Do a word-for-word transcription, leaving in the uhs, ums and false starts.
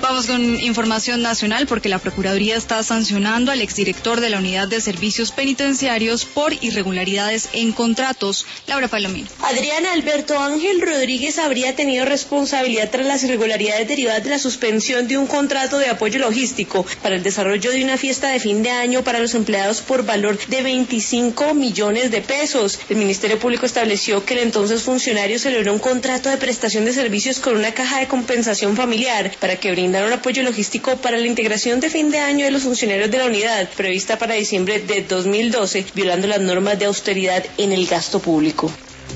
Vamos con información nacional porque la Procuraduría está sancionando al exdirector de la Unidad de Servicios Penitenciarios por irregularidades en contratos. Laura Palomino. Adrián Alberto Ángel Rodríguez habría tenido responsabilidad tras las irregularidades derivadas de la suspensión de un contrato de apoyo logístico para el desarrollo de una fiesta de fin de año para los empleados por valor de veinticinco millones de pesos. El Ministerio Público estableció que el entonces funcionario celebró un contrato de prestación de servicios con una caja de compensación familiar para que brindara un apoyo logístico para la integración de fin de año de los funcionarios de la unidad, prevista para diciembre de dos mil doce, violando las normas de austeridad en el gasto público.